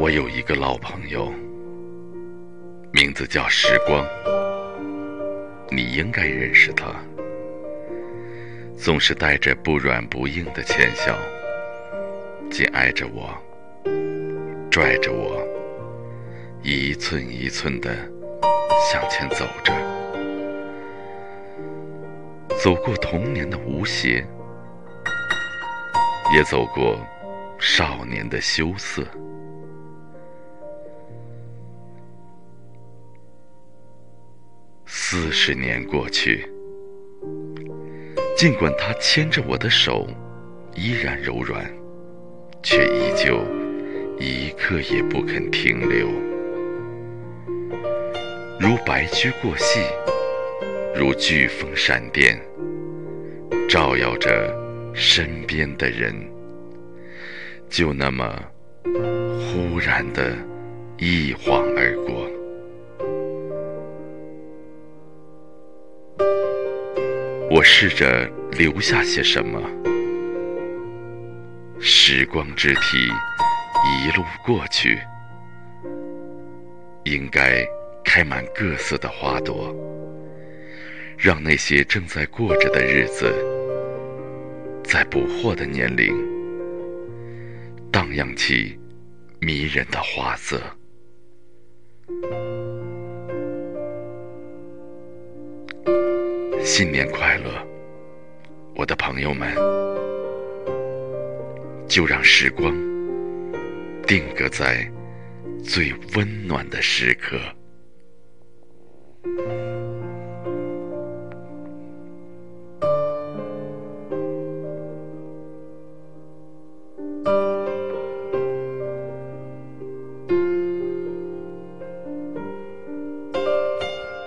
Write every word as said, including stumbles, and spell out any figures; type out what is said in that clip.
我有一个老朋友，名字叫时光，你应该认识他。总是带着不软不硬的浅笑，紧挨着我，拽着我，一寸一寸地向前走着，走过童年的无邪，也走过少年的羞涩。四十年过去，尽管他牵着我的手依然柔软，却依旧一刻也不肯停留。如白驹过隙，如飓风闪电，照耀着身边的人，就那么忽然的一晃而过。我试着留下些什么，时光之梯一路过去，应该开满各色的花朵，让那些正在过着的日子，在不惑的年龄荡漾起迷人的花色。新年快乐，我的朋友们！就让时光定格在最温暖的时刻。